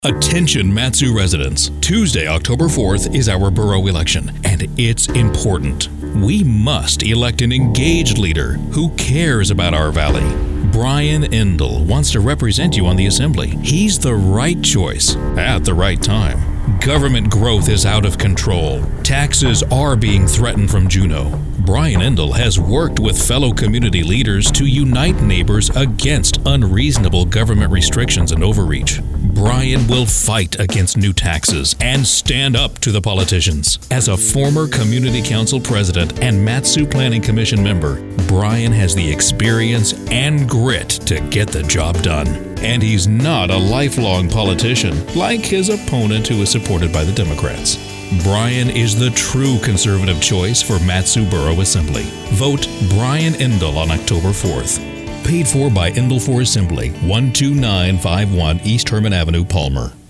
Attention Mat-Su residents. Tuesday, October 4th is our borough election, and it's important. We must elect an engaged leader who cares about our valley. Brian Endel wants to represent you on the assembly. He's the right choice at the right time. Government growth is out of control. Taxes are being threatened from Juneau. Brian Endel has worked with fellow community leaders to unite neighbors against unreasonable government restrictions and overreach. Brian will fight against new taxes and stand up to the politicians. As a former Community Council president and Mat-Su Planning Commission member, Brian has the experience and grit to get the job done. And he's not a lifelong politician like his opponent who is supported by the Democrats. Brian is the true conservative choice for Mat-Su Borough Assembly. Vote Brian Endel on October 4th. Paid for by Endel for Assembly, 12951 East Herman Avenue, Palmer.